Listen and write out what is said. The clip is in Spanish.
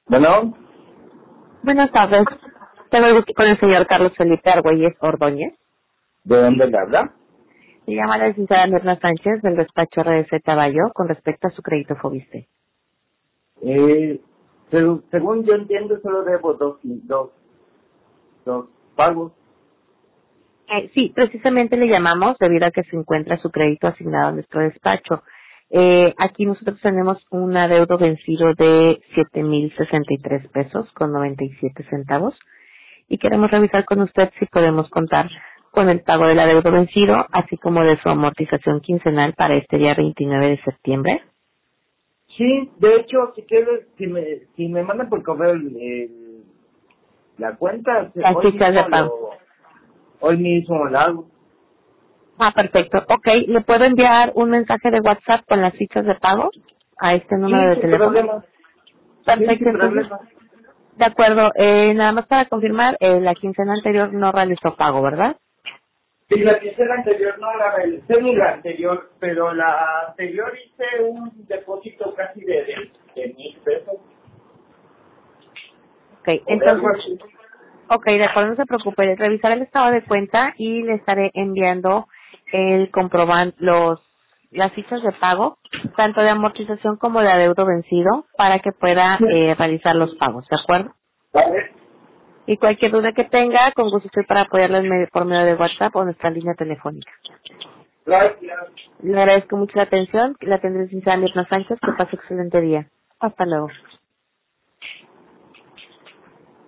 Bueno, Buenas tardes. Tengo el gusto con el señor Carlos Felipe Argüelles Ordóñez. ¿de dónde le habla? Se llama la licenciada Mirna Sánchez del despacho RDC Caballo con respecto a su crédito Fobiste. Según yo entiendo, solo debo dos pagos. Sí, precisamente le llamamos debido a que se encuentra su crédito asignado a nuestro despacho. Aquí nosotros tenemos un adeudo vencido de 7,063 pesos con 97 centavos y queremos revisar con usted si podemos contar con el pago del adeudo vencido, así como de su amortización quincenal para este día 29 de septiembre. Sí, de hecho, si quieres, si me mandan por correo la cuenta, Las fichas de pago. hoy mismo la hago. Ah, perfecto. Ok, ¿le puedo enviar un mensaje de WhatsApp con las fichas de pago a este número Sí, de sin teléfono? problema. Sí, Perfecto, sin entonces, problema. de acuerdo. Nada más para confirmar, la quincena anterior no realizó pago, ¿verdad? Sí, la quincena anterior no la realicé ni la anterior, pero la anterior hice un depósito casi de 1,000 pesos Ok, o de algo entonces, así. ok, de acuerdo, no se preocupe. Revisaré el estado de cuenta y le estaré enviando el comprobante, las fichas de pago, tanto de amortización como de adeudo vencido, para que pueda realizar los pagos, ¿de acuerdo? ¿Vale? Y cualquier duda que tenga, con gusto estoy para apoyarle por medio de WhatsApp o nuestra línea telefónica. Gracias. Le agradezco mucho la atención. La tendré sin Mirna Sánchez. Que pase excelente día. Hasta luego.